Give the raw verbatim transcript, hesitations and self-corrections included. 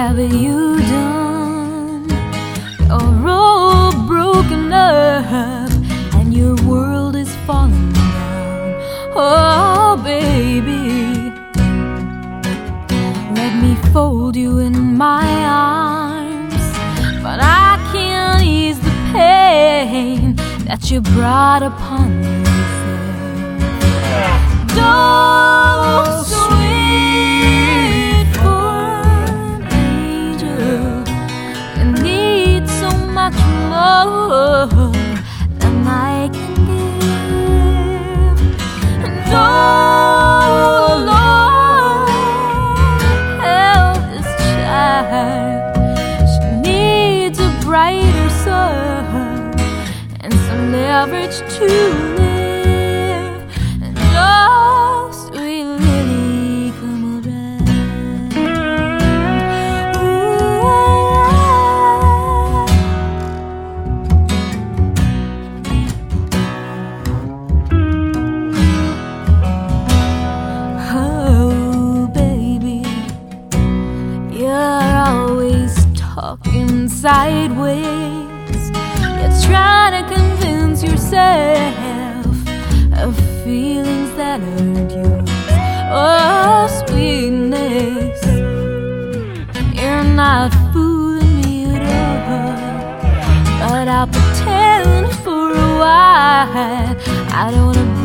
have you done? You're all broken up and your world is falling down. Oh baby, let me fold you in my arms, but I can't ease the pain that you brought upon yourself. Don't sweet born angel, you need so much more than I can give. And oh Lord, help this child. She needs a brighter sun and some leverage to live. And oh, sweet lily, come around. Ooh, oh, baby, you're always talking sideways. You're trying to convince yourself of feelings that aren't yours. Oh, sweetness, you're not fooling me at all. But I'll pretend for a while I don't wanna